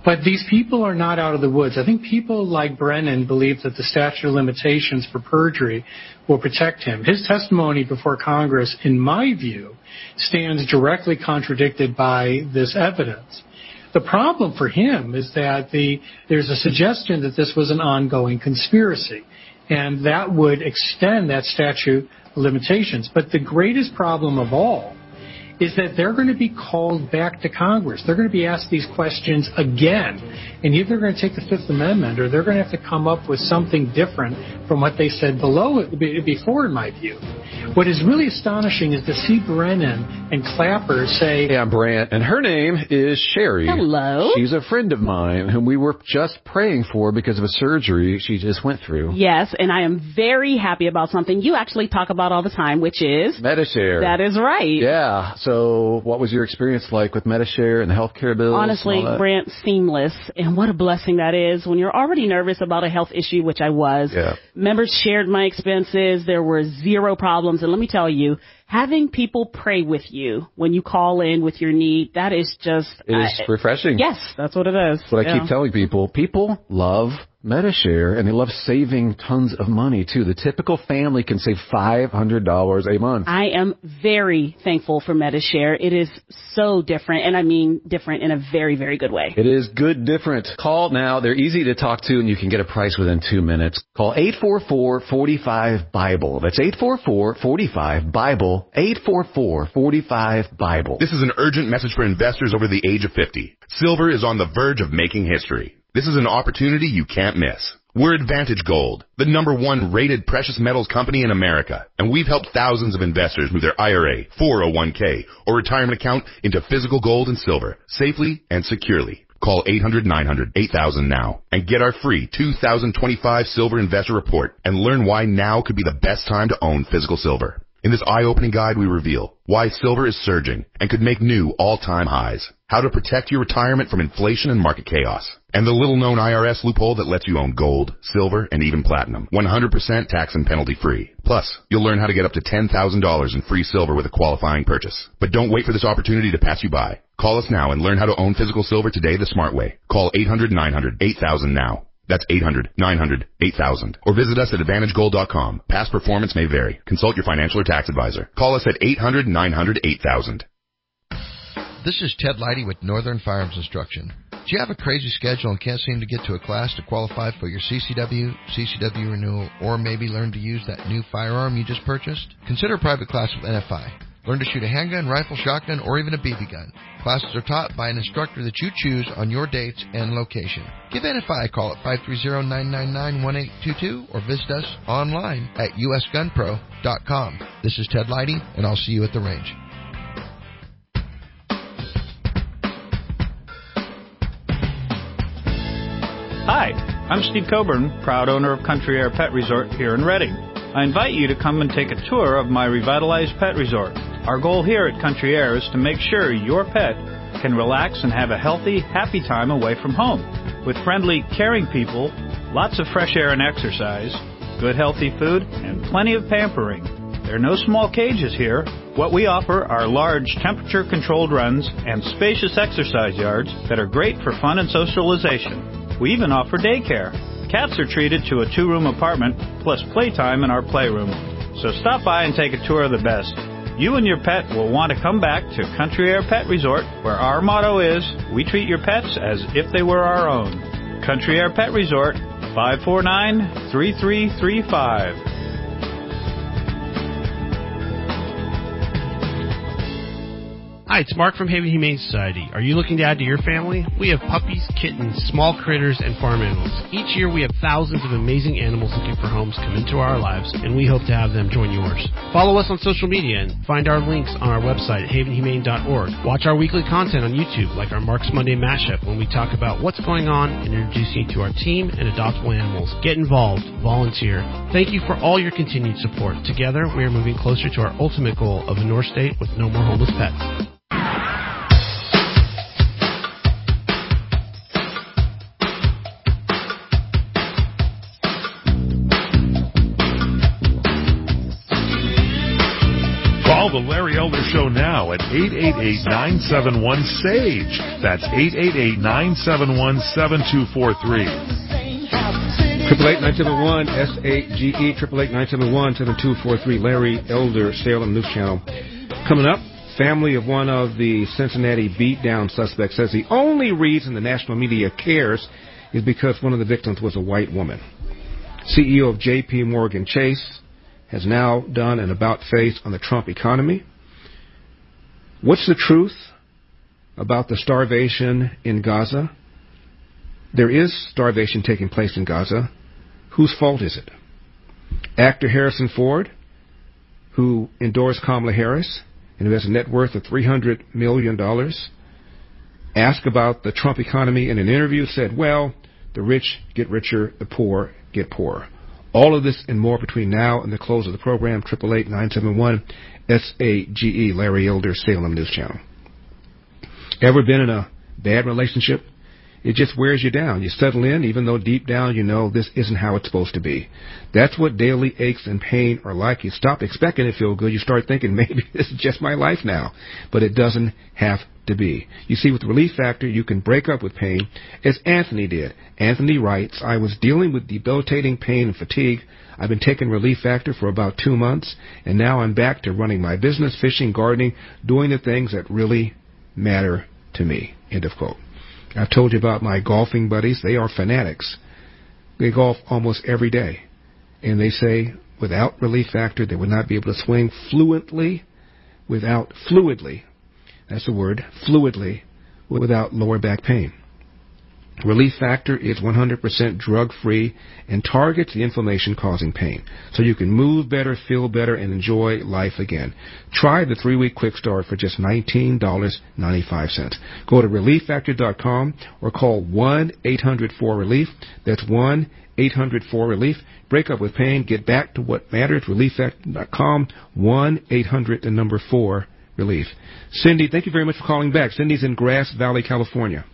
But these people are not out of the woods. I think people like Brennan believe that the statute of limitations for perjury will protect him. His testimony before Congress, in my view, stands directly contradicted by this evidence. The problem for him is that the, there's a suggestion that this was an ongoing conspiracy, and that would extend that statute of limitations. But the greatest problem of all is that they're going to be called back to Congress. They're going to be asked these questions again. And either they're going to take the Fifth Amendment or they're going to have to come up with something different from what they said below it, before, in my view. What is really astonishing is to see Brennan and Clapper say... Hey, I'm Brant, and her name is Sherry. Hello. She's a friend of mine whom we were just praying for because of a surgery she just went through. Yes, and I am very happy about something you actually talk about all the time, which is... Medi-Share. That is right. Yeah. So what was your experience like with Medi-Share and the healthcare bills? Honestly, Brant, seamless. And what a blessing that is when you're already nervous about a health issue, which I was. Yeah. Members shared my expenses. There were zero problems. And let me tell you, having people pray with you when you call in with your need, that is just... It is uh, refreshing. Yes, that's what it is. That's what yeah. I keep telling people. People love Medi-Share, and they love saving tons of money, too. The typical family can save five hundred dollars a month. I am very thankful for Medi-Share. It is so different, and I mean different in a very, very good way. It is good different. Call now. They're easy to talk to, and you can get a price within two minutes. Call eight four four, four five, BIBLE. That's eight four four, four five, BIBLE, eight four four, four five, BIBLE. This is an urgent message for investors over the age of fifty. Silver is on the verge of making history. This is an opportunity you can't miss. We're Advantage Gold, the number one rated precious metals company in America, and we've helped thousands of investors move their I R A, four oh one k, or retirement account into physical gold and silver, safely and securely. Call eight hundred, nine hundred, eight thousand now and get our free two thousand twenty-five Silver Investor Report and learn why now could be the best time to own physical silver. In this eye-opening guide, we reveal why silver is surging and could make new all-time highs, how to protect your retirement from inflation and market chaos, and the little-known I R S loophole that lets you own gold, silver, and even platinum, one hundred percent tax and penalty-free. Plus, you'll learn how to get up to ten thousand dollars in free silver with a qualifying purchase. But don't wait for this opportunity to pass you by. Call us now and learn how to own physical silver today the smart way. Call eight hundred, nine hundred, eight thousand now. That's eight hundred, nine hundred, eight thousand. Or visit us at advantage gold dot com. Past performance may vary. Consult your financial or tax advisor. Call us at eight hundred, nine hundred, eight thousand. This is Ted Leidy with Northern Firearms Instruction. Do you have a crazy schedule and can't seem to get to a class to qualify for your C C W, C C W renewal, or maybe learn to use that new firearm you just purchased? Consider a private class with N F I. Learn to shoot a handgun, rifle, shotgun, or even a B B gun. Classes are taught by an instructor that you choose on your dates and location. Give N F I a call at five three zero, nine nine nine, one eight two two or visit us online at u s gun pro dot com. This is Ted Leidy, and I'll see you at the range. Hi, I'm Steve Coburn, proud owner of Country Air Pet Resort here in Reading. I invite you to come and take a tour of my revitalized pet resort. Our goal here at Country Air is to make sure your pet can relax and have a healthy, happy time away from home. With friendly, caring people, lots of fresh air and exercise, good healthy food, and plenty of pampering. There are no small cages here. What we offer are large temperature-controlled runs and spacious exercise yards that are great for fun and socialization. We even offer daycare. Cats are treated to a two-room apartment plus playtime in our playroom. So stop by and take a tour of the best. You and your pet will want to come back to Country Air Pet Resort, where our motto is, we treat your pets as if they were our own. Country Air Pet Resort, five four nine, three three three five. Hi, it's Mark from Haven Humane Society. Are you looking to add to your family? We have puppies, kittens, small critters, and farm animals. Each year we have thousands of amazing animals looking for homes come into our lives, and we hope to have them join yours. Follow us on social media and find our links on our website at haven humane dot org. Watch our weekly content on YouTube, like our Mark's Monday Mashup, when we talk about what's going on and introduce you to our team and adoptable animals. Get involved. Volunteer. Thank you for all your continued support. Together, we are moving closer to our ultimate goal of a North State with no more homeless pets. the Larry Elder Show now at eight eight eight, nine seven one, SAGE. That's eight eight eight, nine seven one, seven two four three. Triple eight nine seven one S A G E triple eight nine seven one seven two four three. Larry Elder, Salem News Channel. Coming up, family of one of the Cincinnati beatdown suspects says the only reason the national media cares is because one of the victims was a white woman. C E O of J P Morgan Chase has now done an about-face on the Trump economy. What's the truth about the starvation in Gaza? There is starvation taking place in Gaza. Whose fault is it? Actor Harrison Ford, who endorsed Kamala Harris and who has a net worth of three hundred million dollars, asked about the Trump economy in an interview, said, well, the rich get richer, the poor get poorer. All of this and more between now and the close of the program. Triple eight nine seven one S A G E. Larry Elder, Salem News Channel. Ever been in a bad relationship? It just wears you down. You settle in, even though deep down you know this isn't how it's supposed to be. That's what daily aches and pain are like. You stop expecting to feel good. You start thinking, maybe this is just my life now. But it doesn't have to be. You see, with Relief Factor, you can break up with pain, as Anthony did. Anthony writes, I was dealing with debilitating pain and fatigue. I've been taking Relief Factor for about two months, and now I'm back to running my business, fishing, gardening, doing the things that really matter to me. End of quote. I've told you about my golfing buddies. They are fanatics. They golf almost every day. And they say without Relief Factor, they would not be able to swing fluently, without fluidly, that's the word, fluidly, without lower back pain. Relief Factor is one hundred percent drug-free and targets the inflammation causing pain. So you can move better, feel better, and enjoy life again. Try the three-week quick start for just nineteen ninety-five. Go to relief factor dot com or call one eight hundred four relief. That's one eight hundred four relief. Break up with pain. Get back to what matters. relief factor dot com, one eight hundred, the number four, relief. Cindy, thank you very much for calling back. Cindy's in Grass Valley, California.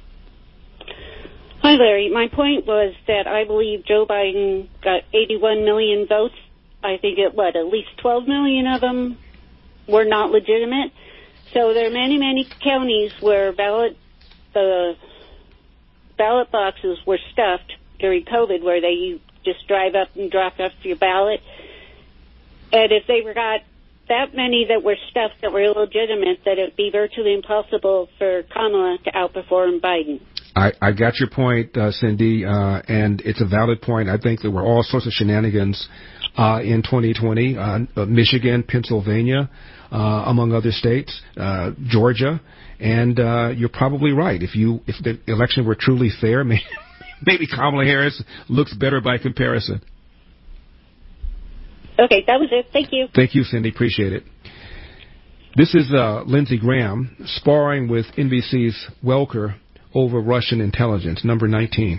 Hi, Larry. My point was that I believe Joe Biden got eighty-one million votes. I think it, what, at least twelve million of them were not legitimate. So there are many, many counties where ballot the ballot boxes were stuffed during COVID, where they you just drive up and drop off your ballot. And if they got that many that were stuffed that were illegitimate, that it would be virtually impossible for Kamala to outperform Biden. I, I got your point, uh, Cindy, uh, and it's a valid point. I think there were all sorts of shenanigans uh, in twenty twenty, uh, Michigan, Pennsylvania, uh, among other states, uh, Georgia, and uh, you're probably right. If you if the election were truly fair, maybe, maybe Kamala Harris looks better by comparison. Okay, that was it. Thank you. Thank you, Cindy. Appreciate it. This is uh, Lindsey Graham sparring with N B C's Welker over Russian intelligence. Number nineteen.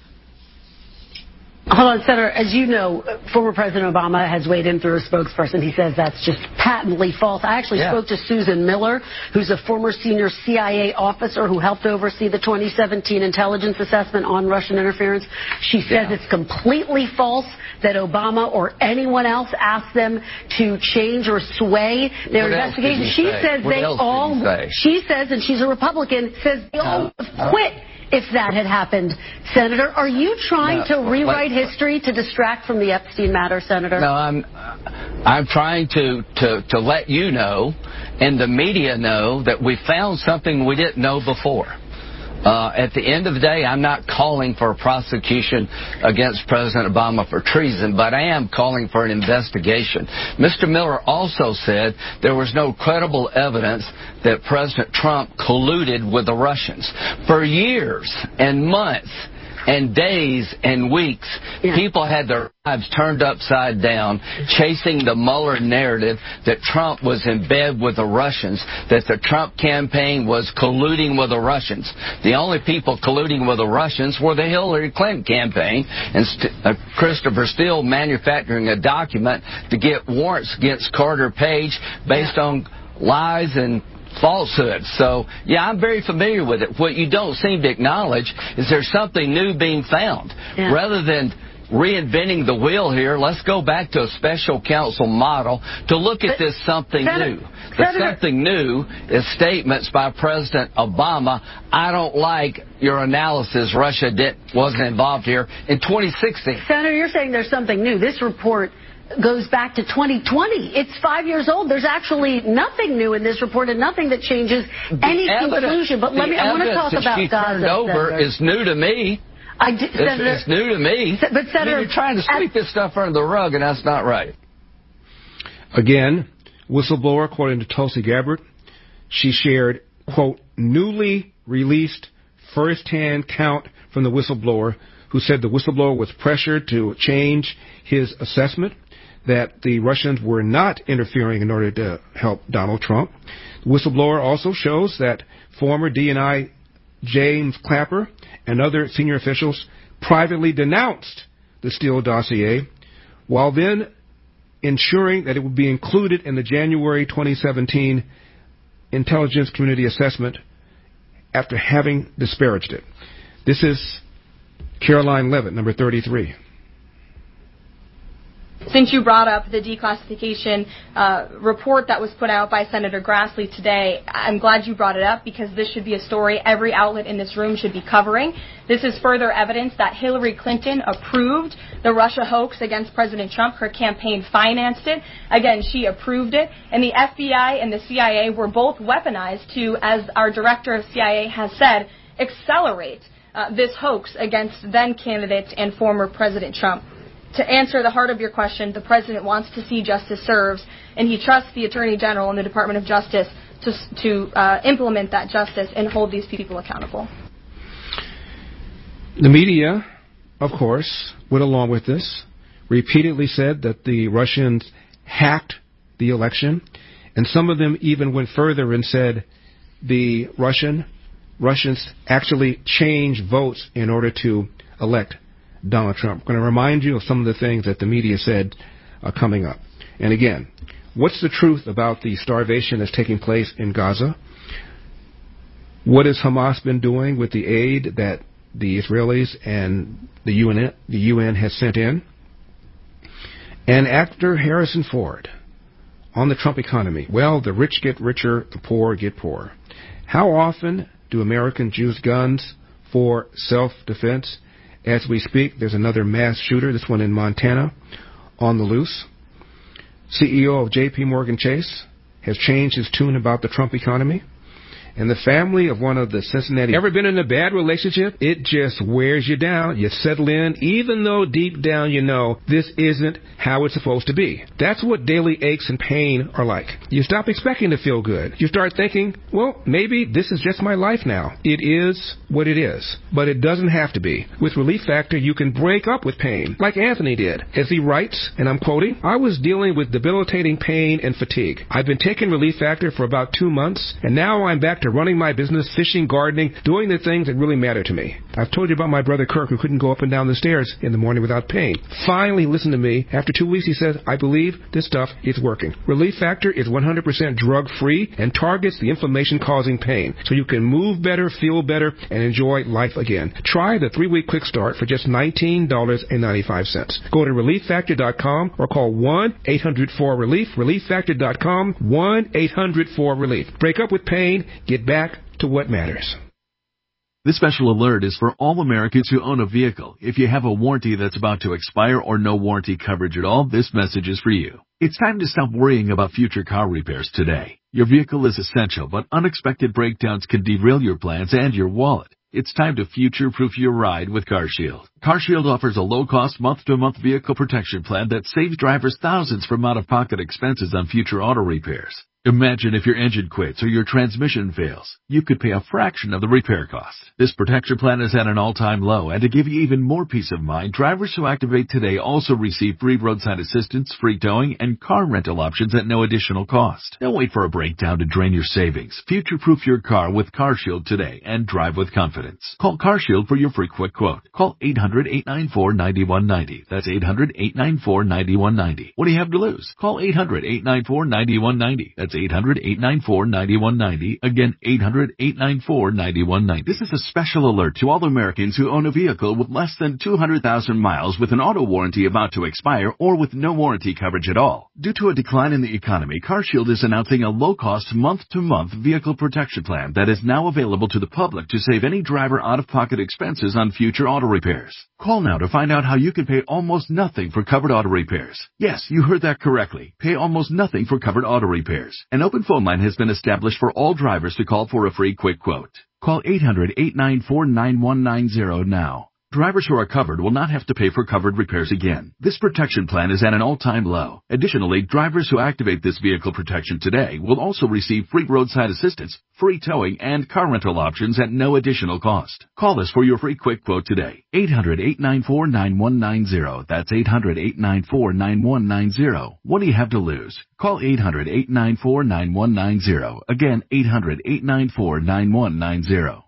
Hold on, Senator. As you know, former President Obama has weighed in through a spokesperson. He says that's just patently false. I actually yeah. spoke to Susan Miller, who's a former senior C I A officer who helped oversee the twenty seventeen intelligence assessment on Russian interference. She says yeah. it's completely false that Obama or anyone else asked them to change or sway their what investigation. She say? says what they all, she says, and she's a Republican, says they all uh, uh, quit if that had happened. Senator, are you trying no, to rewrite what, history to distract from the Epstein matter, Senator? No, I'm I'm trying to, to, to let you know and the media know that we found something we didn't know before. Uh, at the end of the day, I'm not calling for a prosecution against President Obama for treason, but I am calling for an investigation. Mister Miller also said there was no credible evidence that President Trump colluded with the Russians. For years and months and days and weeks, yeah. people had their lives turned upside down chasing the Mueller narrative that Trump was in bed with the Russians, that the Trump campaign was colluding with the Russians. The only people colluding with the Russians were the Hillary Clinton campaign and St- uh, Christopher Steele manufacturing a document to get warrants against Carter Page based yeah. on lies and falsehoods. So, yeah, I'm very familiar with it. What you don't seem to acknowledge is there's something new being found. Yeah. Rather than, reinventing the wheel here. Let's go back to a special counsel model to look at this something Senator, new. The Senator, something new is statements by President Obama. I don't like your analysis. Russia did, wasn't involved here in twenty sixteen. Senator, you're saying there's something new. This report goes back to twenty twenty. It's five years old. There's actually nothing new in this report and nothing that changes any evidence, conclusion. But let me, I want to talk about she Gaza. Turned over Senator. is new to me. I did, it's, Senator, it's new to me. But Senator, I mean, you're trying to sweep this stuff under the rug, and that's not right. Again, whistleblower, according to Tulsi Gabbard, she shared, quote, newly released first-hand count from the whistleblower who said the whistleblower was pressured to change his assessment that the Russians were not interfering in order to help Donald Trump. The whistleblower also shows that former D N I James Clapper and other senior officials privately denounced the Steele dossier, while then ensuring that it would be included in the January twenty seventeen intelligence community assessment after having disparaged it. This is Caroline Levitt, number thirty-three. Since you brought up the declassification uh, report that was put out by Senator Grassley today, I'm glad you brought it up because this should be a story every outlet in this room should be covering. This is further evidence that Hillary Clinton approved the Russia hoax against President Trump. Her campaign financed it. Again, she approved it. And the F B I and the C I A were both weaponized to, as our director of C I A has said, accelerate uh, this hoax against then-candidate and former President Trump. To answer the heart of your question, the President wants to see justice served, and he trusts the Attorney General and the Department of Justice to, to uh, implement that justice and hold these people accountable. The media, of course, went along with this, repeatedly said that the Russians hacked the election, and some of them even went further and said the Russian Russians actually changed votes in order to elect Donald Trump. I'm going to remind you of some of the things that the media said are coming up. And again, what's the truth about the starvation that's taking place in Gaza? What has Hamas been doing with the aid that the Israelis and the U N, the U N has sent in? And actor Harrison Ford on the Trump economy. Well, the rich get richer, the poor get poorer. How often do Americans use guns for self-defense? As we speak, there's another mass shooter, this one in Montana, on the loose. C E O of J P Morgan Chase has changed his tune about the Trump economy. And the family of one of the Cincinnati... Ever been in a bad relationship? It just wears you down. You settle in, even though deep down you know this isn't how it's supposed to be. That's what daily aches and pain are like. You stop expecting to feel good. You start thinking, well, maybe this is just my life now. It is what it is. But it doesn't have to be. With Relief Factor, you can break up with pain, like Anthony did. As he writes, and I'm quoting, I was dealing with debilitating pain and fatigue. I've been taking Relief Factor for about two months, and now I'm back to running my business, fishing, gardening, doing the things that really matter to me. I've told you about my brother Kirk who couldn't go up and down the stairs in the morning without pain. Finally, listen to me. After two weeks, he says, I believe this stuff is working. Relief Factor is one hundred percent drug-free and targets the inflammation-causing pain, so you can move better, feel better, and enjoy life again. Try the three-week quick start for just nineteen ninety-five. Go to relief factor dot com or call one eight hundred four relief, relief factor dot com, one eight hundred four relief. Break up with pain, get back to what matters. This special alert is for all Americans who own a vehicle. If you have a warranty that's about to expire or no warranty coverage at all, this message is for you. It's time to stop worrying about future car repairs today. Your vehicle is essential, but unexpected breakdowns can derail your plans and your wallet. It's time to future-proof your ride with CarShield. CarShield offers a low-cost month-to-month vehicle protection plan that saves drivers thousands from out-of-pocket expenses on future auto repairs. Imagine if your engine quits or your transmission fails. You could pay a fraction of the repair cost. This protection plan is at an all-time low, and to give you even more peace of mind, drivers who activate today also receive free roadside assistance, free towing, and car rental options at no additional cost. Don't wait for a breakdown to drain your savings. Future-proof your car with CarShield today and drive with confidence. Call CarShield for your free quick quote. Call eight hundred, eight nine four, nine one nine zero. That's eight hundred, eight nine four, nine one nine zero. What do you have to lose? Call eight hundred, eight nine four, nine one nine zero. That's That's eight hundred, eight nine four, nine one nine zero. Again, eight hundred, eight nine four, nine one nine zero. This is a special alert to all Americans who own a vehicle with less than two hundred thousand miles with an auto warranty about to expire or with no warranty coverage at all. Due to a decline in the economy, CarShield is announcing a low-cost month-to-month vehicle protection plan that is now available to the public to save any driver out-of-pocket expenses on future auto repairs. Call now to find out how you can pay almost nothing for covered auto repairs. Yes, you heard that correctly. Pay almost nothing for covered auto repairs. An open phone line has been established for all drivers to call for a free quick quote. Call eight hundred, eight nine four, nine one nine zero now. Drivers who are covered will not have to pay for covered repairs again. This protection plan is at an all-time low. Additionally, drivers who activate this vehicle protection today will also receive free roadside assistance, free towing, and car rental options at no additional cost. Call us for your free quick quote today. eight hundred, eight nine four, nine one nine zero. That's eight hundred, eight nine four, nine one nine zero. What do you have to lose? Call eight hundred, eight nine four, nine one nine zero. Again, eight hundred, eight nine four, nine one nine zero.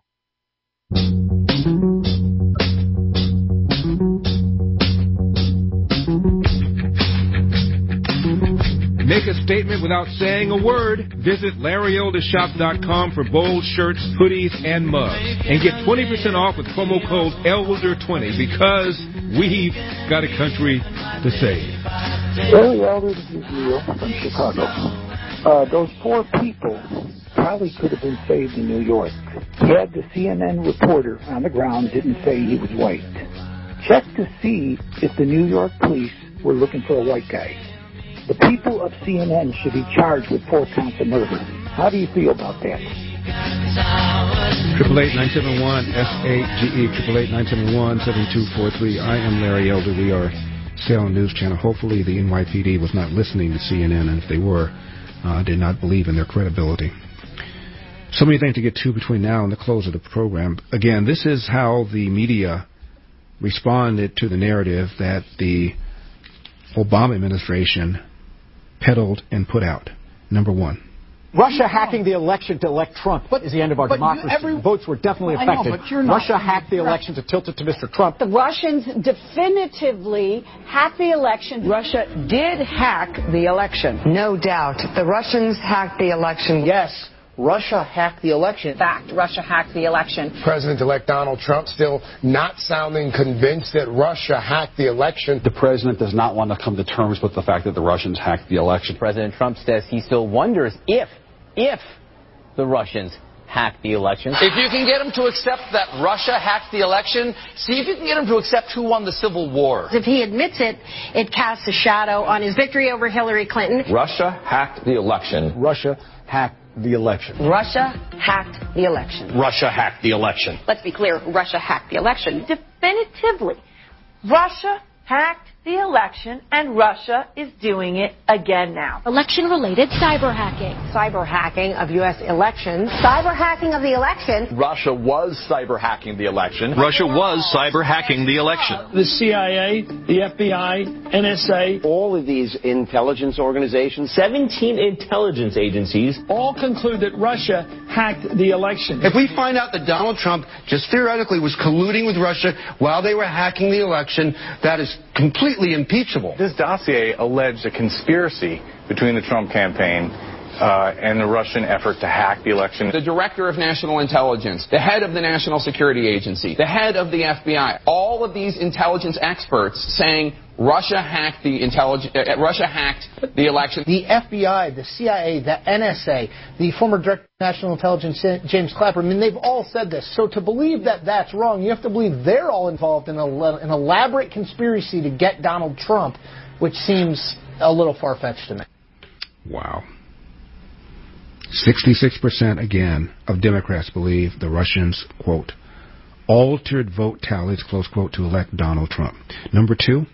Make a statement without saying a word. Visit Larry Elder Shop dot com for bold shirts, hoodies, and mugs. And get twenty percent off with promo code Elder twenty because we've got a country to save. Larry Elder, this is Neil from Chicago. Uh, those four people probably could have been saved in New York had the C N N reporter on the ground didn't say he was white. Check to see if the New York police were looking for a white guy. The people of C N N should be charged with four counts of murder. How do you feel about that? Triple eight nine seven one S A G E. Triple eight nine seven one seven two four three. I am Larry Elder. We are Salem News Channel. Hopefully, the N Y P D was not listening to C N N, and if they were, I uh, did not believe in their credibility. So many things to get to between now and the close of the program. Again, this is how the media responded to the narrative that the Obama administration peddled and put out. Number one. Russia hacking the election to elect Trump but, is the end of our democracy. You, every, Votes were definitely affected. Know, but you're not, Russia hacked the election to tilt it to Mister Trump. The Russians definitively hacked the election. Russia did hack the election. No doubt. The Russians hacked the election. Yes. Russia hacked the election. Fact, Russia hacked the election. President-elect Donald Trump still not sounding convinced that Russia hacked the election. The president does not want to come to terms with the fact that the Russians hacked the election. President Trump says he still wonders if, if the Russians hacked the election. If you can get him to accept that Russia hacked the election, see if you can get him to accept who won the Civil War. If he admits it, it casts a shadow on his victory over Hillary Clinton. Russia hacked the election. Russia hacked the election. Russia hacked the election. Russia hacked the election. Let's be clear, Russia hacked the election. Definitively. Russia hacked the election, and Russia is doing it again now. Election-related cyber hacking. Cyber hacking of U S elections. Cyber hacking of the election. Russia was cyber hacking the election. Russia was cyber hacking the election. The C I A, the F B I, N S A. All of these intelligence organizations, seventeen intelligence agencies, all conclude that Russia hacked the election. If we find out that Donald Trump just theoretically was colluding with Russia while they were hacking the election, that is completely impeachable. This dossier alleged a conspiracy between the Trump campaign uh, and the Russian effort to hack the election. The director of national intelligence, the head of the National Security Agency, the head of the F B I, all of these intelligence experts saying Russia hacked the intelligence. Uh, Russia hacked the election. The F B I, the C I A, the N S A, the former director of national intelligence, James Clapper. I mean, they've all said this. So to believe that that's wrong, you have to believe they're all involved in a, an elaborate conspiracy to get Donald Trump, which seems a little far-fetched to me. Wow. sixty-six percent again of Democrats believe the Russians, quote, altered vote tallies, close quote, to elect Donald Trump. Number two.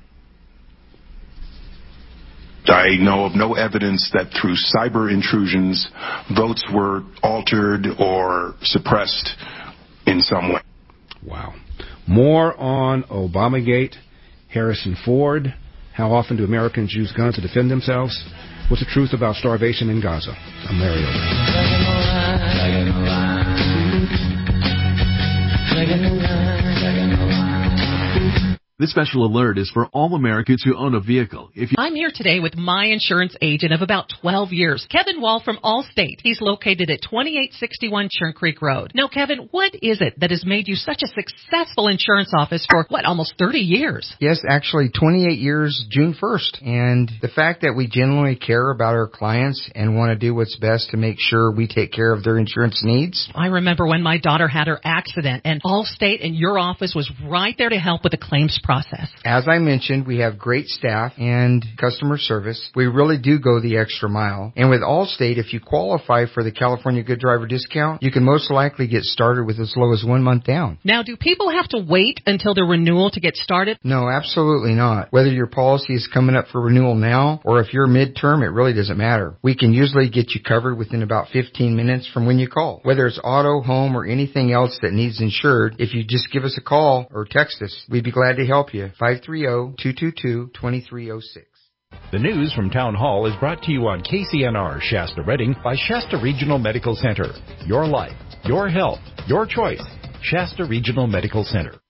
I know of no evidence that through cyber intrusions, votes were altered or suppressed in some way. Wow. More on Obamagate, Harrison Ford. How often do Americans use guns to defend themselves? What's the truth about starvation in Gaza? I'm Larry Elder. This special alert is for all Americans who own a vehicle. If you I'm here today with my insurance agent of about twelve years, Kevin Wall from Allstate. He's located at twenty-eight sixty-one Churn Creek Road. Now, Kevin, what is it that has made you such a successful insurance office for, what, almost thirty years? Yes, actually twenty-eight years, June first. And the fact that we genuinely care about our clients and want to do what's best to make sure we take care of their insurance needs. I remember when my daughter had her accident, and Allstate and your office was right there to help with the claims process. As I mentioned, we have great staff and customer service. We really do go the extra mile. And with Allstate, if you qualify for the California Good Driver discount, you can most likely get started with as low as one month down. Now, do people have to wait until their renewal to get started? No, absolutely not. Whether your policy is coming up for renewal now or if you're midterm, it really doesn't matter. We can usually get you covered within about fifteen minutes from when you call. Whether it's auto, home, or anything else that needs insured, if you just give us a call or text us, we'd be glad to help you. five three zero, two two two, two three zero six. The news from Town Hall is brought to you on K C N R Shasta Redding by Shasta Regional Medical Center. Your life, your health, your choice. Shasta Regional Medical Center.